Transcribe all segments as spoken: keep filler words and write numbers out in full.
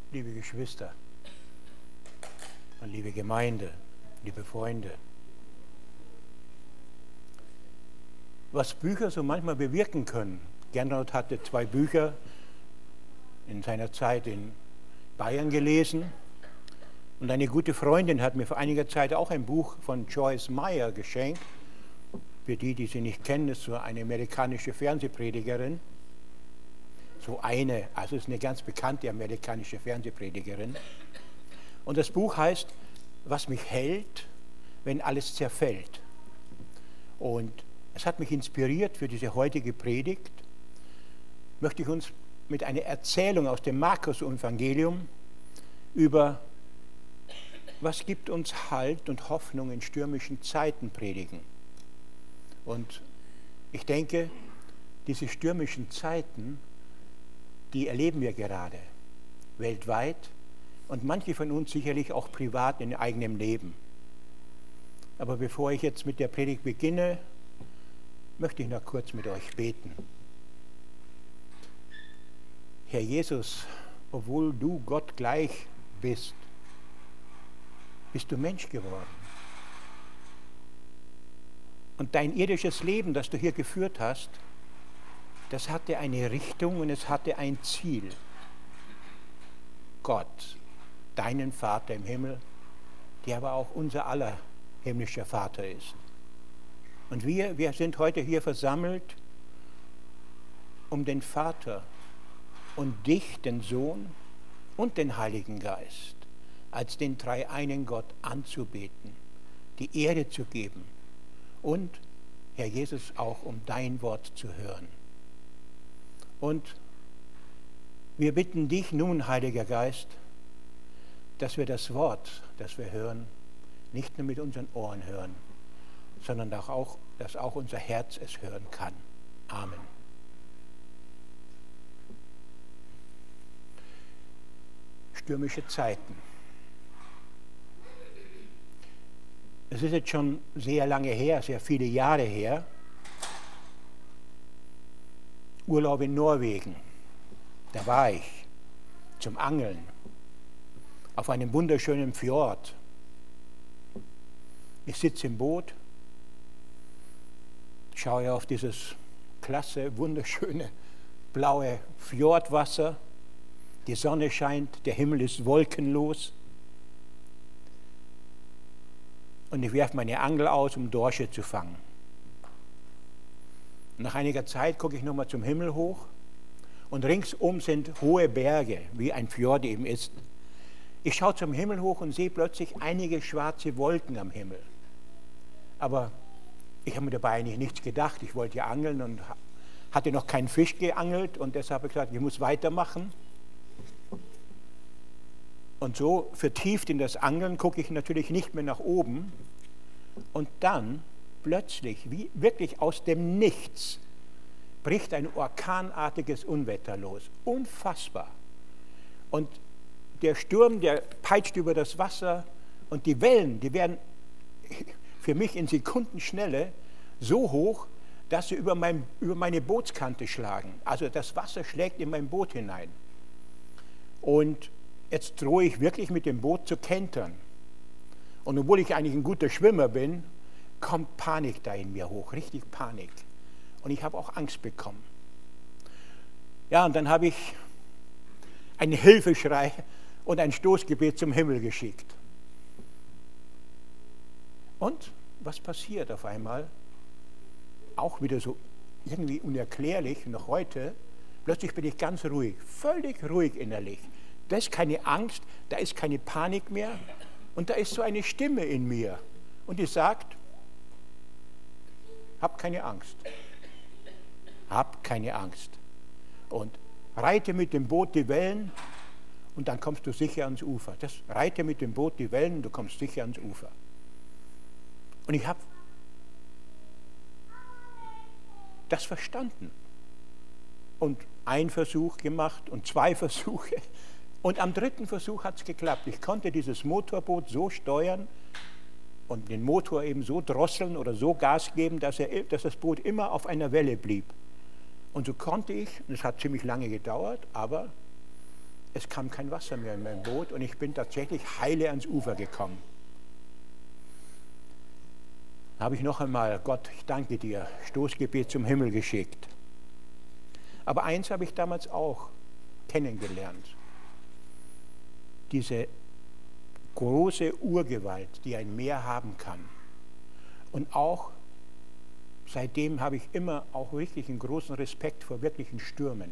liebe Geschwister und liebe Gemeinde, liebe Freunde. Was Bücher so manchmal bewirken können. Gernot hatte zwei Bücher in seiner Zeit in Bayern gelesen und eine gute Freundin hat mir vor einiger Zeit auch ein Buch von Joyce Meyer geschenkt. Für die, die sie nicht kennen, ist so eine amerikanische Fernsehpredigerin. So eine, also ist eine ganz bekannte amerikanische Fernsehpredigerin. Und das Buch heißt, was mich hält, wenn alles zerfällt. Und es hat mich inspiriert für diese heutige Predigt. Möchte ich uns mit einer Erzählung aus dem Markus-Evangelium über was gibt uns Halt und Hoffnung in stürmischen Zeiten predigen. Und ich denke, diese stürmischen Zeiten, die erleben wir gerade weltweit und manche von uns sicherlich auch privat in eigenem Leben. Aber bevor ich jetzt mit der Predigt beginne, möchte ich noch kurz mit euch beten. Herr Jesus, obwohl du Gott gleich bist, bist du Mensch geworden. Und dein irdisches Leben, das du hier geführt hast, das hatte eine Richtung und es hatte ein Ziel. Gott, deinen Vater im Himmel, der aber auch unser aller himmlischer Vater ist. Und wir, wir sind heute hier versammelt, um den Vater und dich, den Sohn und den Heiligen Geist als den dreieinen Gott anzubeten, die Ehre zu geben und, Herr Jesus, auch um dein Wort zu hören. Und wir bitten dich nun, Heiliger Geist, dass wir das Wort, das wir hören, nicht nur mit unseren Ohren hören, sondern auch, dass auch unser Herz es hören kann. Amen. Stürmische Zeiten. Es ist jetzt schon sehr lange her, sehr viele Jahre her. Urlaub in Norwegen. Da war ich zum Angeln auf einem wunderschönen Fjord. Ich sitze im Boot, schaue auf dieses klasse, wunderschöne, blaue Fjordwasser. Die Sonne scheint, der Himmel ist wolkenlos. Und ich werfe meine Angel aus, um Dorsche zu fangen. Nach einiger Zeit gucke ich nochmal zum Himmel hoch und ringsum sind hohe Berge, wie ein Fjord eben ist. Ich schaue zum Himmel hoch und sehe plötzlich einige schwarze Wolken am Himmel. Aber ich habe mir dabei eigentlich nichts gedacht. Ich wollte ja angeln und hatte noch keinen Fisch geangelt und deshalb habe ich gesagt, ich muss weitermachen. Und so vertieft in das Angeln gucke ich natürlich nicht mehr nach oben. Und dann plötzlich, wie wirklich aus dem Nichts, bricht ein orkanartiges Unwetter los. Unfassbar. Und der Sturm, der peitscht über das Wasser und die Wellen, die werden für mich in Sekundenschnelle so hoch, dass sie über, mein, über meine Bootskante schlagen. Also das Wasser schlägt in mein Boot hinein. Und jetzt drohe ich wirklich mit dem Boot zu kentern. Und obwohl ich eigentlich ein guter Schwimmer bin, kommt Panik da in mir hoch, richtig Panik. Und ich habe auch Angst bekommen. Ja, und dann habe ich einen Hilfeschrei und ein Stoßgebet zum Himmel geschickt. Und was passiert auf einmal? Auch wieder so irgendwie unerklärlich, noch heute, plötzlich bin ich ganz ruhig, völlig ruhig innerlich. Da ist keine Angst, da ist keine Panik mehr und da ist so eine Stimme in mir und die sagt, hab keine Angst, hab keine Angst und reite mit dem Boot die Wellen und dann kommst du sicher ans Ufer. Das, reite mit dem Boot die Wellen und du kommst sicher ans Ufer. Und ich habe das verstanden und einen Versuch gemacht und zwei Versuche. Und am dritten Versuch hat es geklappt. Ich konnte dieses Motorboot so steuern und den Motor eben so drosseln oder so Gas geben, dass, er, dass das Boot immer auf einer Welle blieb. Und so konnte ich, und es hat ziemlich lange gedauert, aber es kam kein Wasser mehr in mein Boot und ich bin tatsächlich heile ans Ufer gekommen. Da habe ich noch einmal, Gott, ich danke dir, Stoßgebet zum Himmel geschickt. Aber eins habe ich damals auch kennengelernt. Diese große Urgewalt, die ein Meer haben kann. Und auch seitdem habe ich immer auch wirklich einen großen Respekt vor wirklichen Stürmen.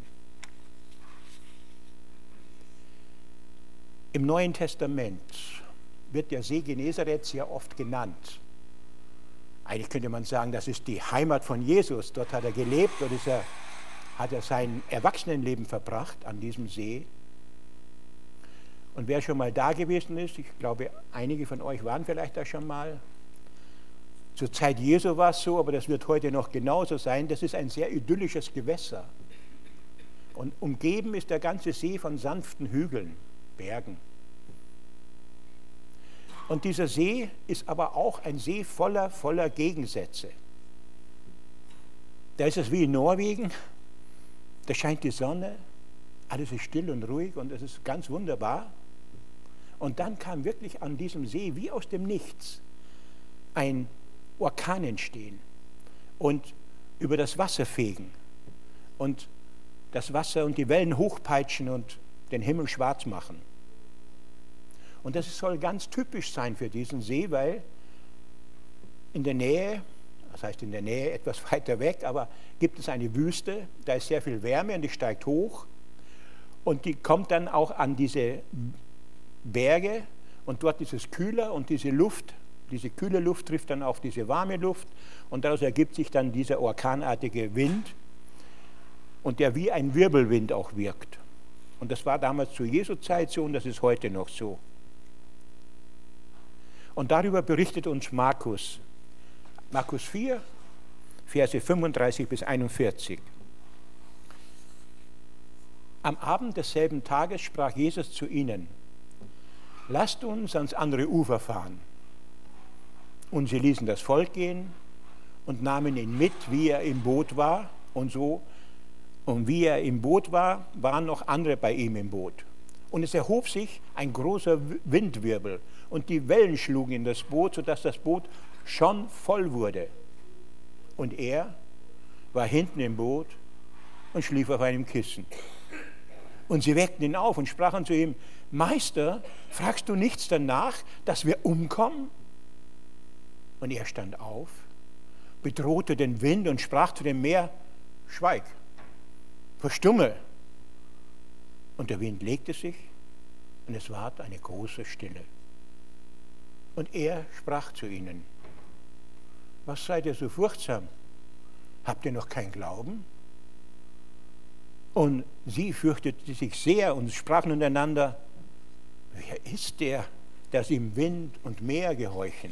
Im Neuen Testament wird der See Genezareth sehr oft genannt. Eigentlich könnte man sagen, das ist die Heimat von Jesus. Dort hat er gelebt, dort ist er, hat er sein Erwachsenenleben verbracht an diesem See. Und wer schon mal da gewesen ist, ich glaube, einige von euch waren vielleicht da schon mal. Zur Zeit Jesu war es so, aber das wird heute noch genauso sein. Das ist ein sehr idyllisches Gewässer. Und umgeben ist der ganze See von sanften Hügeln, Bergen. Und dieser See ist aber auch ein See voller, voller Gegensätze. Da ist es wie in Norwegen, da scheint die Sonne, alles ist still und ruhig und es ist ganz wunderbar. Und dann kam wirklich an diesem See, wie aus dem Nichts, ein Orkan entstehen und über das Wasser fegen und das Wasser und die Wellen hochpeitschen und den Himmel schwarz machen. Und das soll ganz typisch sein für diesen See, weil in der Nähe, das heißt in der Nähe etwas weiter weg, aber gibt es eine Wüste, da ist sehr viel Wärme und die steigt hoch und die kommt dann auch an diese Berge und dort ist es kühler und diese Luft, diese kühle Luft trifft dann auf diese warme Luft und daraus ergibt sich dann dieser orkanartige Wind und der wie ein Wirbelwind auch wirkt. Und das war damals zu Jesu Zeit so und das ist heute noch so. Und darüber berichtet uns Markus, Markus vier, Verse fünfunddreißig bis einundvierzig. Am Abend desselben Tages sprach Jesus zu ihnen: Lasst uns ans andere Ufer fahren. Und sie ließen das Volk gehen und nahmen ihn mit, wie er im Boot war. Und so, und wie er im Boot war, waren noch andere bei ihm im Boot. Und es erhob sich ein großer Windwirbel und die Wellen schlugen in das Boot, sodass das Boot schon voll wurde. Und er war hinten im Boot und schlief auf einem Kissen. Und sie weckten ihn auf und sprachen zu ihm: Meister, fragst du nichts danach, dass wir umkommen? Und er stand auf, bedrohte den Wind und sprach zu dem Meer: Schweig, verstumme. Und der Wind legte sich und es ward eine große Stille. Und er sprach zu ihnen: Was seid ihr so furchtsam? Habt ihr noch keinen Glauben? Und sie fürchteten sich sehr und sprachen untereinander: Wer ist der, dass ihm Wind und Meer gehorchen?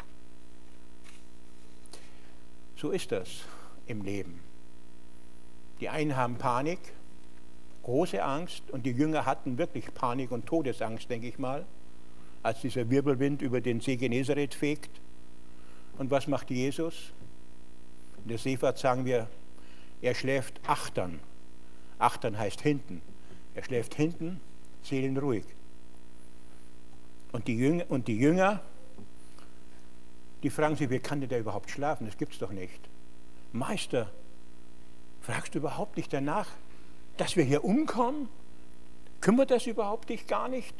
So ist das im Leben. Die einen haben Panik, große Angst, und die Jünger hatten wirklich Panik und Todesangst, denke ich mal, als dieser Wirbelwind über den See Genezareth fegt. Und was macht Jesus? In der Seefahrt sagen wir, er schläft achtern. Achtern heißt hinten. Er schläft hinten, seelenruhig. Und die Jünger, und die Jünger, die fragen sich, wie kann der überhaupt schlafen? Das gibt es doch nicht. Meister, fragst du überhaupt nicht danach, dass wir hier umkommen? Kümmert das überhaupt dich gar nicht?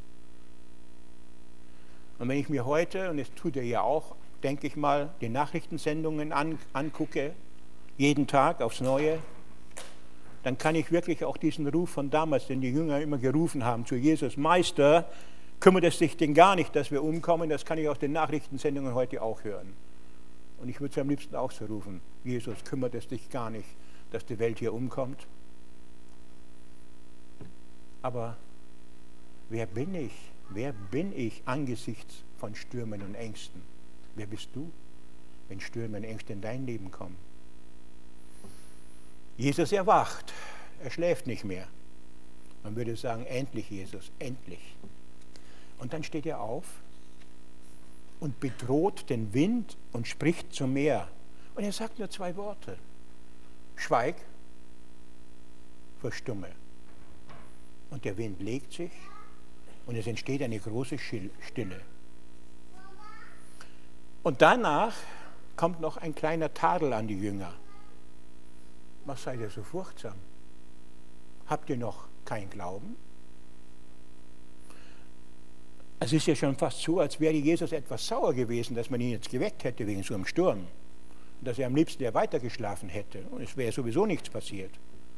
Und wenn ich mir heute, und das tut er ja auch, denke ich mal, die Nachrichtensendungen an, angucke, jeden Tag aufs Neue, dann kann ich wirklich auch diesen Ruf von damals, den die Jünger immer gerufen haben zu Jesus: Meister, kümmert es dich denn gar nicht, dass wir umkommen? Das kann ich aus den Nachrichtensendungen heute auch hören. Und ich würde es am liebsten auch so rufen: Jesus, kümmert es dich gar nicht, dass die Welt hier umkommt? Aber wer bin ich? Wer bin ich angesichts von Stürmen und Ängsten? Wer bist du, wenn Stürme und Ängste in dein Leben kommen? Jesus erwacht, er schläft nicht mehr. Man würde sagen, endlich Jesus, endlich. Und dann steht er auf und bedroht den Wind und spricht zum Meer. Und er sagt nur zwei Worte: Schweig, verstumme. und der Wind legt sich und es entsteht eine große Stille. Und danach kommt noch ein kleiner Tadel an die Jünger. Was seid ihr so furchtsam? Habt ihr noch keinen Glauben? Es ist ja schon fast so, als wäre Jesus etwas sauer gewesen, dass man ihn jetzt geweckt hätte wegen so einem Sturm. Und dass er am liebsten ja weitergeschlafen hätte. Und es wäre sowieso nichts passiert.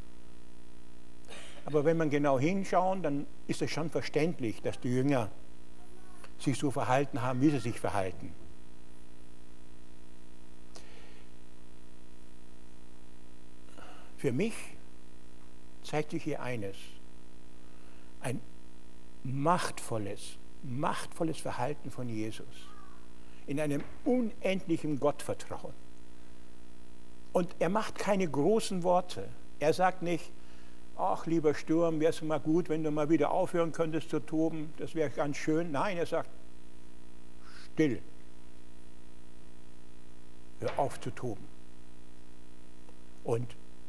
Aber wenn man genau hinschaut, dann ist es schon verständlich, dass die Jünger sich so verhalten haben, wie sie sich verhalten. Für mich zeigt sich hier eines: ein machtvolles, machtvolles Verhalten von Jesus in einem unendlichen Gottvertrauen. Und er macht keine großen Worte. Er sagt nicht: Ach, lieber Sturm, wäre es mal gut, wenn du mal wieder aufhören könntest zu toben, das wäre ganz schön. Nein, er sagt: Still. Hör auf zu toben. Und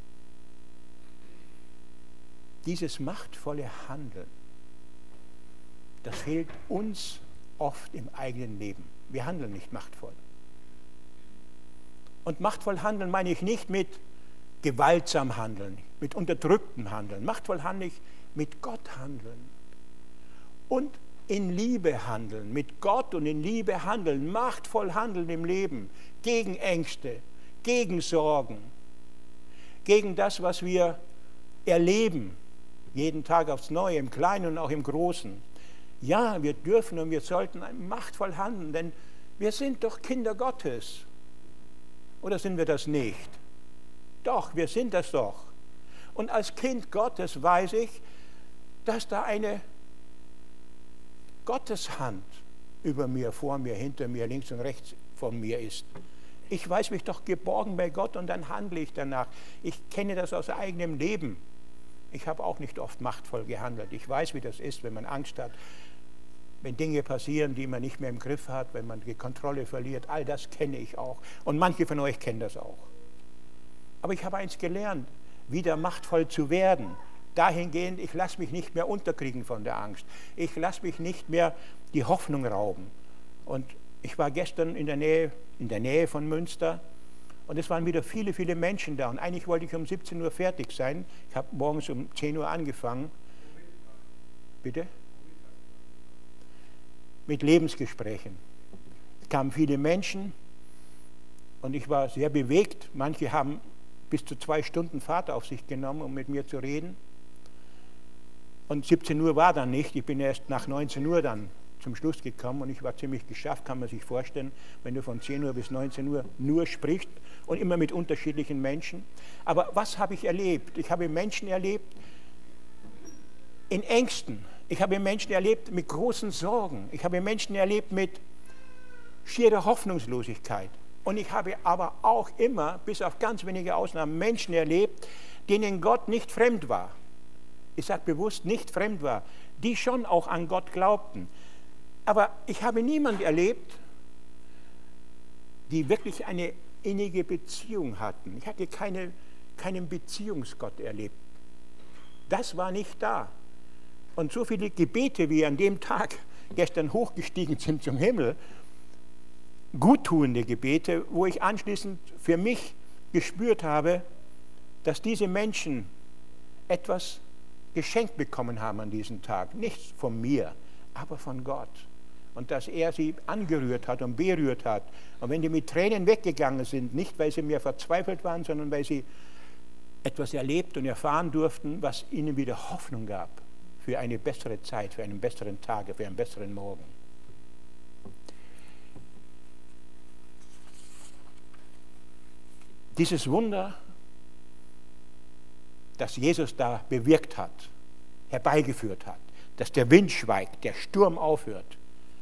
dieses machtvolle Handeln, das fehlt uns oft im eigenen Leben. Wir handeln nicht machtvoll. Und machtvoll handeln meine ich nicht mit gewaltsam handeln, mit unterdrücktem Handeln. Machtvoll handle ich mit Gott handeln und in Liebe handeln, mit Gott und in Liebe handeln, machtvoll handeln im Leben, gegen Ängste, gegen Sorgen, gegen das, was wir erleben, jeden Tag aufs Neue, im Kleinen und auch im Großen. Ja, wir dürfen und wir sollten machtvoll handeln, denn wir sind doch Kinder Gottes. Oder sind wir das nicht? Doch, wir sind das doch. Und als Kind Gottes weiß ich, dass da eine Gotteshand über mir, vor mir, hinter mir, links und rechts von mir ist. Ich weiß mich doch geborgen bei Gott und dann handle ich danach. Ich kenne das aus eigenem Leben. Ich habe auch nicht oft machtvoll gehandelt. Ich weiß, wie das ist, wenn man Angst hat, wenn Dinge passieren, die man nicht mehr im Griff hat, wenn man die Kontrolle verliert. All das kenne ich auch. Und manche von euch kennen das auch. Aber ich habe eins gelernt, wieder machtvoll zu werden. Dahingehend, ich lasse mich nicht mehr unterkriegen von der Angst. Ich lasse mich nicht mehr die Hoffnung rauben. Und ich war gestern in der Nähe, in der Nähe von Münster und es waren wieder viele, viele Menschen da. Und eigentlich wollte ich um siebzehn Uhr fertig sein. Ich habe morgens um zehn Uhr angefangen. Bitte? Mit Lebensgesprächen. Es kamen viele Menschen und ich war sehr bewegt. Manche haben bis zu zwei Stunden Fahrt auf sich genommen, um mit mir zu reden. Und siebzehn Uhr war dann nicht. Ich bin erst nach neunzehn Uhr dann zum Schluss gekommen und ich war ziemlich geschafft, kann man sich vorstellen, wenn du von zehn Uhr bis neunzehn Uhr nur sprichst und immer mit unterschiedlichen Menschen. Aber was habe ich erlebt? Ich habe Menschen erlebt in Ängsten. Ich habe Menschen erlebt mit großen Sorgen. Ich habe Menschen erlebt mit schierer Hoffnungslosigkeit. Und ich habe aber auch immer, bis auf ganz wenige Ausnahmen, Menschen erlebt, denen Gott nicht fremd war. Ich sage bewusst nicht fremd war, die schon auch an Gott glaubten. Aber ich habe niemanden erlebt, die wirklich eine innige Beziehung hatten. Ich hatte keine, keinen Beziehungsgott erlebt. Das war nicht da. Und so viele Gebete, wie an dem Tag gestern hochgestiegen sind zum Himmel, guttuende Gebete, wo ich anschließend für mich gespürt habe, dass diese Menschen etwas geschenkt bekommen haben an diesem Tag. Nichts von mir, aber von Gott. Und dass er sie angerührt hat und berührt hat. Und wenn die mit Tränen weggegangen sind, nicht weil sie mehr verzweifelt waren, sondern weil sie etwas erlebt und erfahren durften, was ihnen wieder Hoffnung gab für eine bessere Zeit, für einen besseren Tag, für einen besseren Morgen. Dieses Wunder, das Jesus da bewirkt hat, herbeigeführt hat, dass der Wind schweigt, der Sturm aufhört,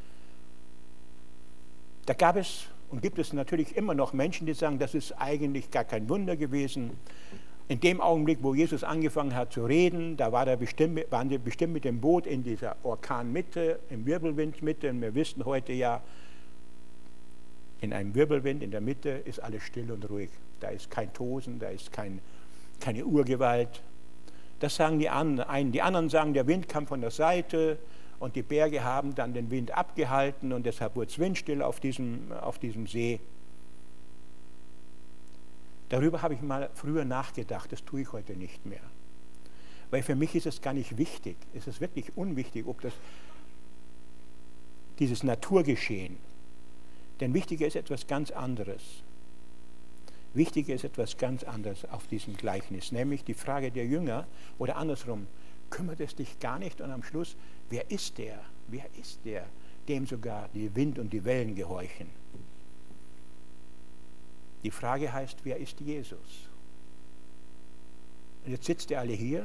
da gab es und gibt es natürlich immer noch Menschen, die sagen, das ist eigentlich gar kein Wunder gewesen. In dem Augenblick, wo Jesus angefangen hat zu reden, da war der bestimmt, waren die bestimmt mit dem Boot in dieser Orkanmitte, im Wirbelwindmitte. Und wir wissen heute ja, in einem Wirbelwind in der Mitte ist alles still und ruhig. Da ist kein Tosen, da ist kein, keine Urgewalt. Das sagen die einen. Die anderen sagen, der Wind kam von der Seite und die Berge haben dann den Wind abgehalten und deshalb wurde es windstill auf diesem, auf diesem See. Darüber habe ich mal früher nachgedacht, das tue ich heute nicht mehr. Weil für mich ist es gar nicht wichtig, es ist wirklich unwichtig, ob das dieses Naturgeschehen, denn wichtiger ist etwas ganz anderes. Wichtiger ist etwas ganz anderes auf diesem Gleichnis, nämlich die Frage der Jünger oder andersrum, kümmert es dich gar nicht und am Schluss, wer ist der? Wer ist der, dem sogar die Wind und die Wellen gehorchen? Die Frage heißt, wer ist Jesus? Und jetzt sitzt ihr alle hier.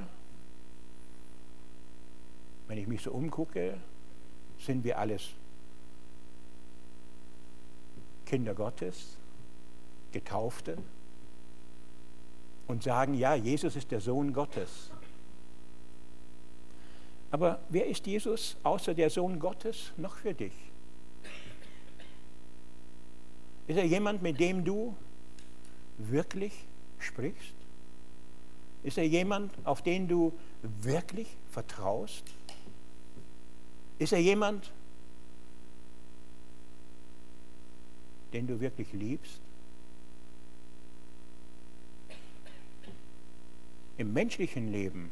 Wenn ich mich so umgucke, sind wir alles Kinder Gottes, Getaufte und sagen, ja, Jesus ist der Sohn Gottes. Aber wer ist Jesus außer der Sohn Gottes noch für dich? Ist er jemand, mit dem du wirklich sprichst? Ist er jemand, auf den du wirklich vertraust? Ist er jemand, den du wirklich liebst? Im menschlichen Leben,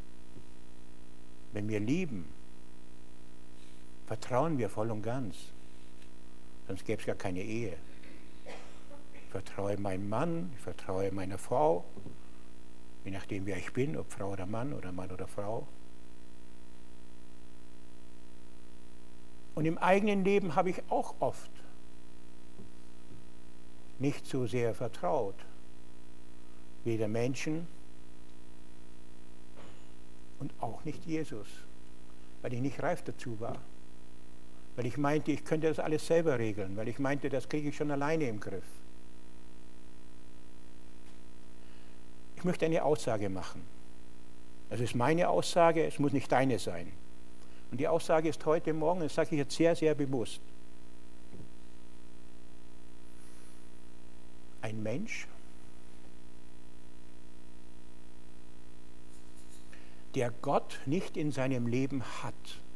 wenn wir lieben, vertrauen wir voll und ganz. Sonst gäbe es gar keine Ehe. Ich vertraue meinem Mann, ich vertraue meiner Frau, je nachdem wer ich bin, ob Frau oder Mann oder Mann oder Frau. Und im eigenen Leben habe ich auch oft nicht so sehr vertraut. Weder Menschen und auch nicht Jesus, weil ich nicht reif dazu war. Weil ich meinte, ich könnte das alles selber regeln, weil ich meinte, das kriege ich schon alleine im Griff. Ich möchte eine Aussage machen. Das ist meine Aussage, es muss nicht deine sein. Und die Aussage ist heute Morgen, das sage ich jetzt sehr, sehr bewusst. Ein Mensch, der Gott nicht in seinem Leben hat,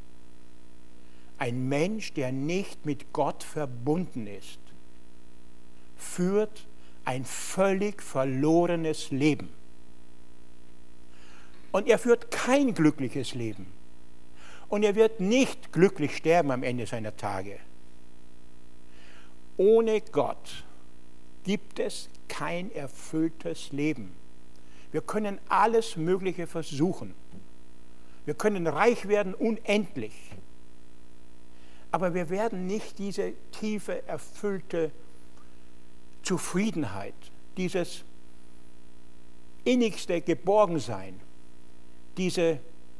ein Mensch, der nicht mit Gott verbunden ist, führt ein völlig verlorenes Leben. Und er führt kein glückliches Leben. Und er wird nicht glücklich sterben am Ende seiner Tage. Ohne Gott gibt es kein erfülltes Leben. Wir können alles Mögliche versuchen. Wir können reich werden unendlich. Aber wir werden nicht diese tiefe, erfüllte Zufriedenheit, dieses innigste Geborgensein, diese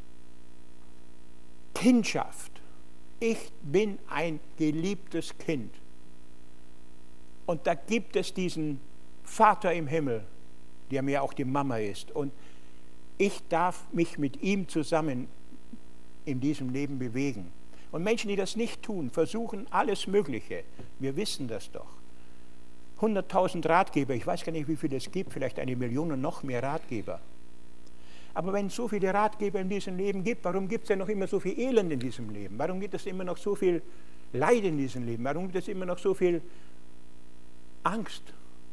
Kindschaft. Ich bin ein geliebtes Kind. Und da gibt es diesen Vater im Himmel, der mir auch die Mama ist. Und ich darf mich mit ihm zusammen in diesem Leben bewegen. Und Menschen, die das nicht tun, versuchen alles Mögliche. Wir wissen das doch. hunderttausend Ratgeber, ich weiß gar nicht, wie viele es gibt, vielleicht eine Million und noch mehr Ratgeber. Aber wenn es so viele Ratgeber in diesem Leben gibt, warum gibt es denn noch immer so viel Elend in diesem Leben? Warum gibt es immer noch so viel Leid in diesem Leben? Warum gibt es immer noch so viel Angst?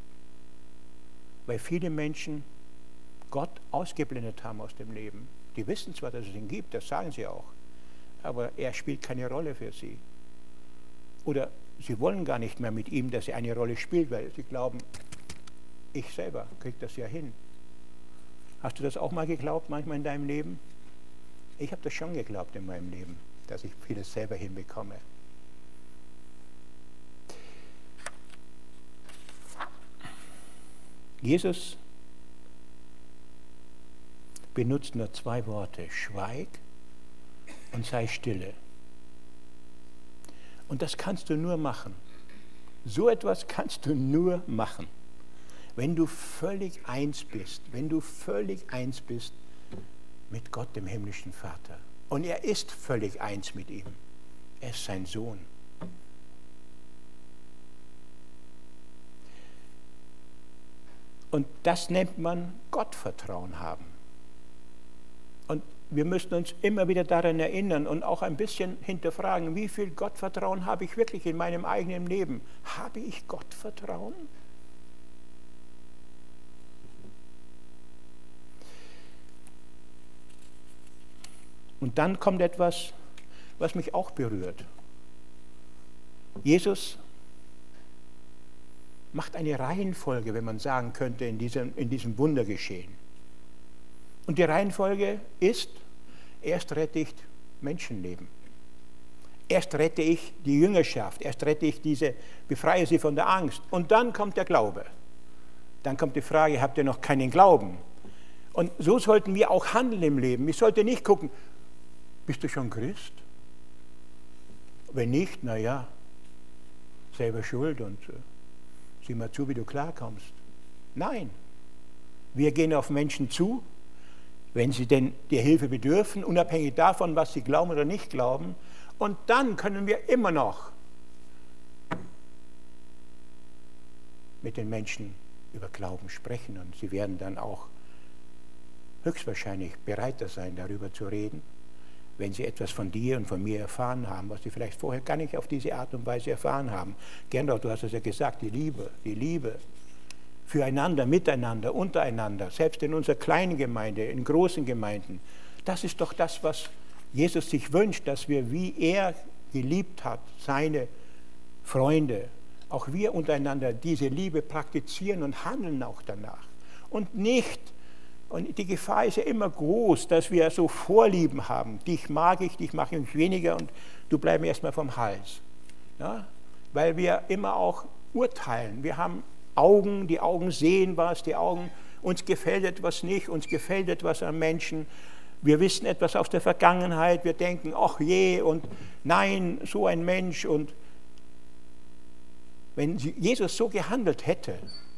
Weil viele Menschen Gott ausgeblendet haben aus dem Leben. Die wissen zwar, dass es ihn gibt, das sagen sie auch, aber er spielt keine Rolle für sie. Oder sie wollen gar nicht mehr mit ihm, dass er eine Rolle spielt, weil sie glauben, ich selber kriege das ja hin. Hast du das auch mal geglaubt, manchmal in deinem Leben? Ich habe das schon geglaubt in meinem Leben, dass ich vieles selber hinbekomme. Jesus benutzt nur zwei Worte, schweig und sei stille. Und das kannst du nur machen. So etwas kannst du nur machen, wenn du völlig eins bist, wenn du völlig eins bist mit Gott, dem himmlischen Vater. Und er ist völlig eins mit ihm. Er ist sein Sohn. Und das nennt man Gottvertrauen haben. wir müssen uns immer wieder daran erinnern und auch ein bisschen hinterfragen, wie viel Gottvertrauen habe ich wirklich in meinem eigenen Leben? Habe ich Gottvertrauen? Und dann kommt etwas, was mich auch berührt. Jesus macht eine Reihenfolge, wenn man sagen könnte, in diesem, in diesem Wundergeschehen. Und die Reihenfolge ist, erst rette ich Menschenleben. Erst rette ich die Jüngerschaft, erst rette ich diese, befreie sie von der Angst. Und dann kommt der Glaube. Dann kommt die Frage, habt ihr noch keinen Glauben? Und so sollten wir auch handeln im Leben. Ich sollte nicht gucken, bist du schon Christ? Wenn nicht, naja, selber schuld und äh, sieh mal zu, wie du klarkommst. Nein, wir gehen auf Menschen zu, wenn sie denn der Hilfe bedürfen, unabhängig davon, was sie glauben oder nicht glauben. Und dann können wir immer noch mit den Menschen über Glauben sprechen. Und sie werden dann auch höchstwahrscheinlich bereiter sein, darüber zu reden, wenn sie etwas von dir und von mir erfahren haben, was sie vielleicht vorher gar nicht auf diese Art und Weise erfahren haben. Gernot, du hast es ja gesagt, die Liebe, die Liebe füreinander, miteinander, untereinander, selbst in unserer kleinen Gemeinde, in großen Gemeinden. Das ist doch das, was Jesus sich wünscht, dass wir, wie er geliebt hat, seine Freunde, auch wir untereinander diese Liebe praktizieren und handeln auch danach. Und nicht, und die Gefahr ist ja immer groß, dass wir so Vorlieben haben. Dich mag ich, dich mache ich weniger und du bleibst mir erstmal vom Hals. Ja? Weil wir immer auch urteilen. Wir haben Augen, die Augen sehen was, die Augen, uns gefällt etwas nicht, uns gefällt etwas am Menschen. Wir wissen etwas aus der Vergangenheit, wir denken, ach je und nein, so ein Mensch. Und wenn Jesus so gehandelt hätte,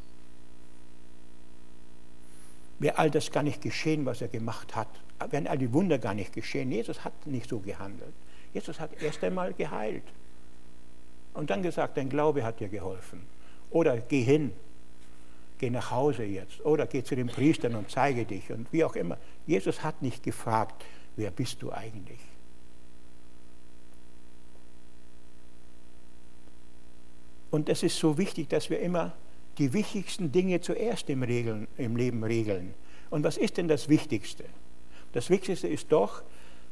wäre all das gar nicht geschehen, was er gemacht hat. Wären all die Wunder gar nicht geschehen. Jesus hat nicht so gehandelt. Jesus hat erst einmal geheilt. Und dann gesagt, dein Glaube hat dir geholfen. Oder geh hin, geh nach Hause jetzt. Oder geh zu den Priestern und zeige dich. Und wie auch immer. Jesus hat nicht gefragt, wer bist du eigentlich? Und es ist so wichtig, dass wir immer die wichtigsten Dinge zuerst im, Regeln, im Leben regeln. Und was ist denn das Wichtigste? Das Wichtigste ist doch,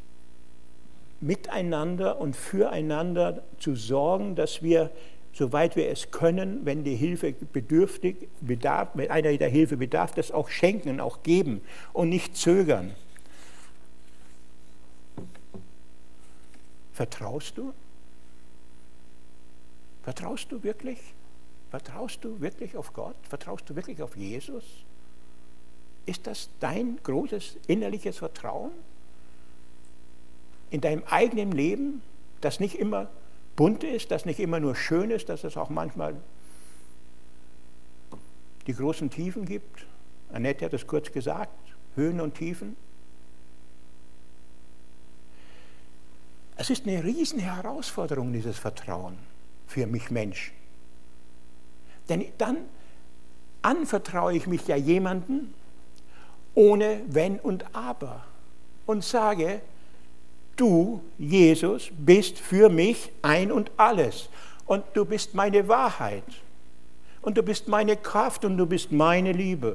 miteinander und füreinander zu sorgen, dass wir, soweit wir es können, wenn die Hilfe bedürftig bedarf, wenn einer der Hilfe bedarf, das auch schenken und auch geben und nicht zögern. Vertraust du? Vertraust du wirklich? Vertraust du wirklich auf Gott? Vertraust du wirklich auf Jesus? Ist das dein großes innerliches Vertrauen in deinem eigenen Leben, das nicht immer bunt ist, das nicht immer nur schön ist, dass es auch manchmal die großen Tiefen gibt? Annette hat es kurz gesagt, Höhen und Tiefen. Es ist eine riesen Herausforderung, dieses Vertrauen für mich Mensch. Denn dann anvertraue ich mich ja jemandem ohne Wenn und Aber und sage, du, Jesus, bist für mich ein und alles und du bist meine Wahrheit und du bist meine Kraft und du bist meine Liebe.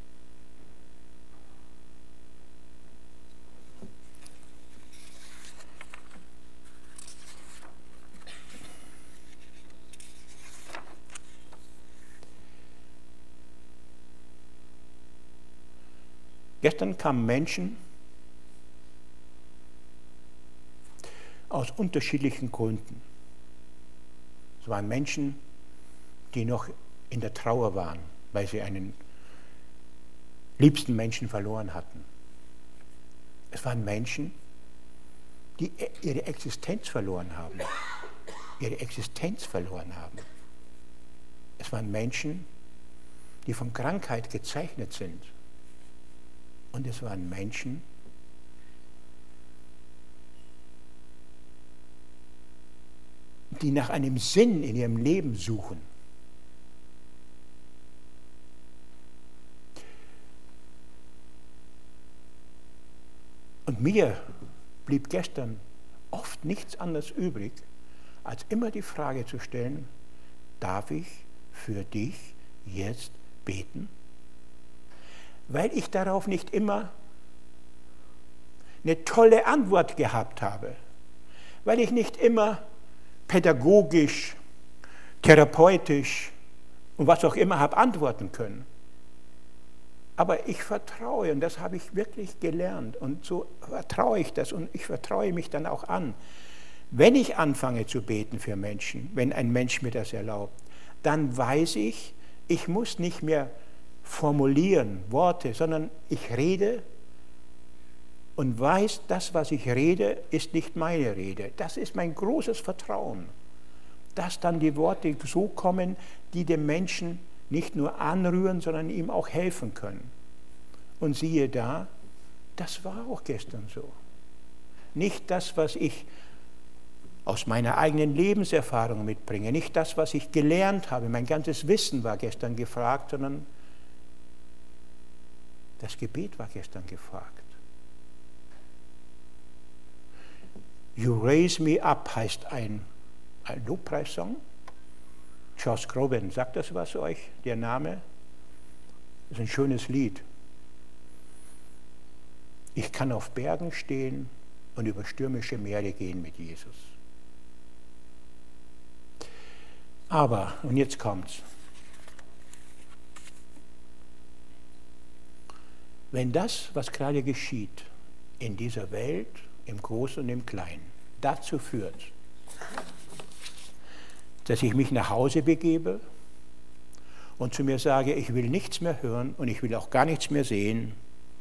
Gestern kamen Menschen aus unterschiedlichen Gründen. Es waren Menschen, die noch in der Trauer waren, weil sie einen liebsten Menschen verloren hatten. Es waren Menschen, die ihre Existenz verloren haben. Ihre Existenz verloren haben. Es waren Menschen, die von Krankheit gezeichnet sind. Und es waren Menschen, die nach einem Sinn in ihrem Leben suchen. Und mir blieb gestern oft nichts anderes übrig, als immer die Frage zu stellen, darf ich für dich jetzt beten? Weil ich darauf nicht immer eine tolle Antwort gehabt habe, weil ich nicht immer pädagogisch, therapeutisch und was auch immer habe antworten können. Aber ich vertraue, und das habe ich wirklich gelernt, und so vertraue ich das, und ich vertraue mich dann auch an. Wenn ich anfange zu beten für Menschen, wenn ein Mensch mir das erlaubt, dann weiß ich, ich muss nicht mehr formulieren Worte, sondern ich rede und weiß, das, was ich rede, ist nicht meine Rede. Das ist mein großes Vertrauen, dass dann die Worte so kommen, die dem Menschen nicht nur anrühren, sondern ihm auch helfen können. Und siehe da, das war auch gestern so. Nicht das, was ich aus meiner eigenen Lebenserfahrung mitbringe, nicht das, was ich gelernt habe, mein ganzes Wissen war gestern gefragt, sondern das Gebet war gestern gefragt. You Raise Me Up heißt ein, ein Lobpreissong. Josh Groban, sagt das was euch, der Name? Das ist ein schönes Lied. Ich kann auf Bergen stehen und über stürmische Meere gehen mit Jesus. Aber, und jetzt kommt's, wenn das, was gerade geschieht, in dieser Welt, im Großen und im Kleinen, dazu führt, dass ich mich nach Hause begebe und zu mir sage, ich will nichts mehr hören und ich will auch gar nichts mehr sehen,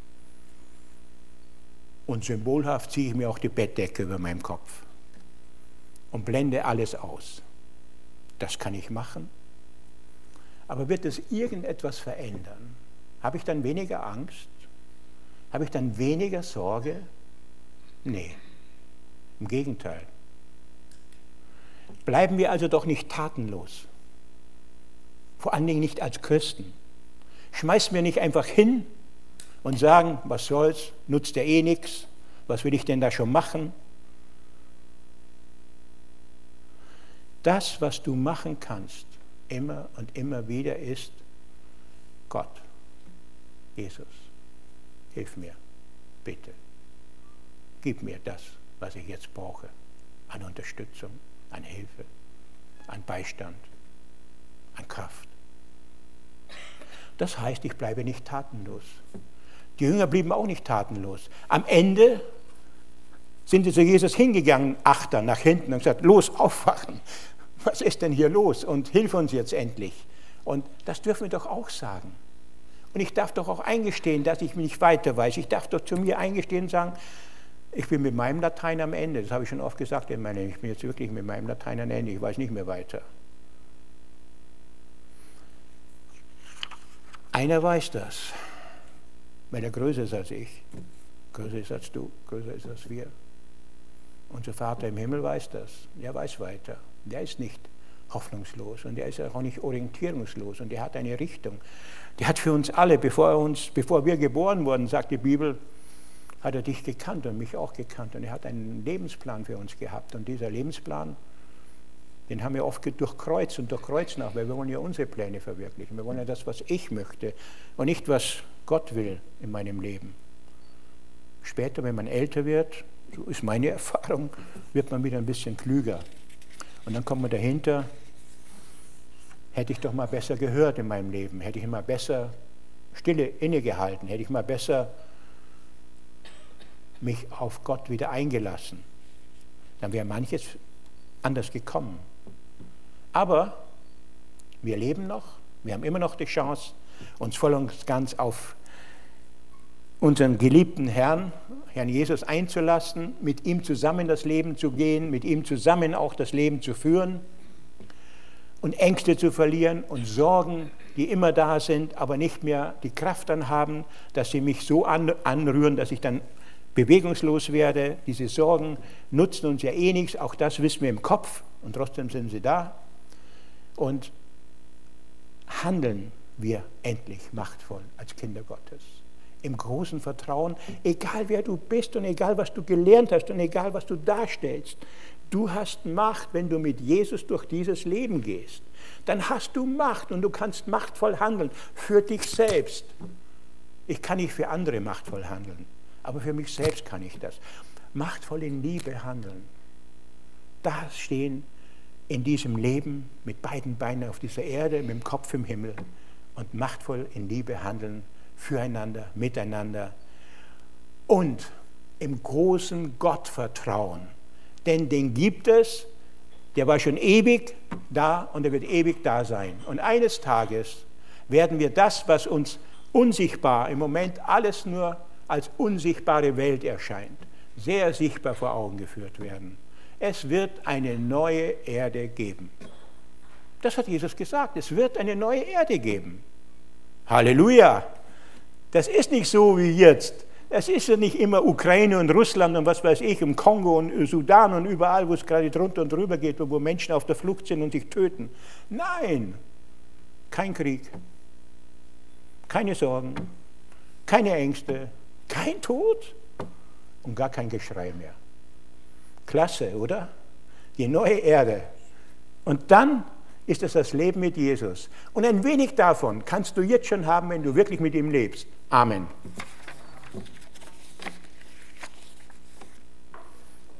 und symbolhaft ziehe ich mir auch die Bettdecke über meinem Kopf und blende alles aus. Das kann ich machen. Aber wird es irgendetwas verändern? Habe ich dann weniger Angst? Habe ich dann weniger Sorge? Nee, im Gegenteil. Bleiben wir also doch nicht tatenlos. Vor allen Dingen nicht als Christen. Schmeißen wir nicht einfach hin und sagen, was soll's, nutzt ja eh nichts, was will ich denn da schon machen? Das, was du machen kannst, immer und immer wieder, ist, Gott, Jesus, hilf mir, bitte. Gib mir das, was ich jetzt brauche, an Unterstützung, an Hilfe, an Beistand, an Kraft. Das heißt, ich bleibe nicht tatenlos. Die Jünger blieben auch nicht tatenlos. Am Ende sind sie zu Jesus hingegangen, achtern, nach hinten, und gesagt, los, aufwachen. Was ist denn hier los? Und hilf uns jetzt endlich. Und das dürfen wir doch auch sagen. Und ich darf doch auch eingestehen, dass ich mich nicht weiter weiß. Ich darf doch zu mir eingestehen und sagen, ich bin mit meinem Latein am Ende. Das habe ich schon oft gesagt in meinem Leben. Ich bin jetzt wirklich mit meinem Latein am Ende. Ich weiß nicht mehr weiter. Einer weiß das, weil er größer ist als ich, größer ist als du, größer ist als wir. Unser Vater im Himmel weiß das. Der weiß weiter. Der ist nicht hoffnungslos und der ist auch nicht orientierungslos und der hat eine Richtung. Der hat für uns alle, bevor, er uns, bevor wir geboren wurden, sagt die Bibel, hat er dich gekannt und mich auch gekannt. Und er hat einen Lebensplan für uns gehabt. Und dieser Lebensplan, den haben wir oft durchkreuzt und durchkreuzt nach, weil wir wollen ja unsere Pläne verwirklichen. Wir wollen ja das, was ich möchte und nicht, was Gott will in meinem Leben. Später, wenn man älter wird, so ist meine Erfahrung, wird man wieder ein bisschen klüger. Und dann kommt man dahinter, hätte ich doch mal besser gehört in meinem Leben, hätte ich mal besser Stille innegehalten, hätte ich mal besser mich auf Gott wieder eingelassen. Dann wäre manches anders gekommen. Aber wir leben noch, wir haben immer noch die Chance, uns voll und ganz auf unseren geliebten Herrn, Herrn Jesus einzulassen, mit ihm zusammen das Leben zu gehen, mit ihm zusammen auch das Leben zu führen und Ängste zu verlieren und Sorgen, die immer da sind, aber nicht mehr die Kraft dann haben, dass sie mich so anrühren, dass ich dann bewegungslos werde. Diese Sorgen nutzen uns ja eh nichts, auch das wissen wir im Kopf und trotzdem sind sie da. Und handeln wir endlich machtvoll als Kinder Gottes. im großen Vertrauen, egal wer du bist und egal was du gelernt hast und egal was du darstellst. Du hast Macht, wenn du mit Jesus durch dieses Leben gehst. Dann hast du Macht und du kannst machtvoll handeln für dich selbst. Ich kann nicht für andere machtvoll handeln, aber für mich selbst kann ich das. Machtvoll in Liebe handeln. Da stehen in diesem Leben mit beiden Beinen auf dieser Erde, mit dem Kopf im Himmel und machtvoll in Liebe handeln, füreinander, miteinander und im großen Gott vertrauen. Denn den gibt es, der war schon ewig da und er wird ewig da sein. Und eines Tages werden wir das, was uns unsichtbar, im Moment alles nur als unsichtbare Welt erscheint, sehr sichtbar vor Augen geführt werden. Es wird eine neue Erde geben. Das hat Jesus gesagt, es wird eine neue Erde geben. Halleluja! Das ist nicht so wie jetzt. Es ist ja nicht immer Ukraine und Russland und was weiß ich, im Kongo und Sudan und überall, wo es gerade drunter und drüber geht, wo Menschen auf der Flucht sind und sich töten. Nein, kein Krieg, keine Sorgen, keine Ängste, kein Tod und gar kein Geschrei mehr. Klasse, oder? Die neue Erde. Und dann ist es das Leben mit Jesus. Und ein wenig davon kannst du jetzt schon haben, wenn du wirklich mit ihm lebst. Amen.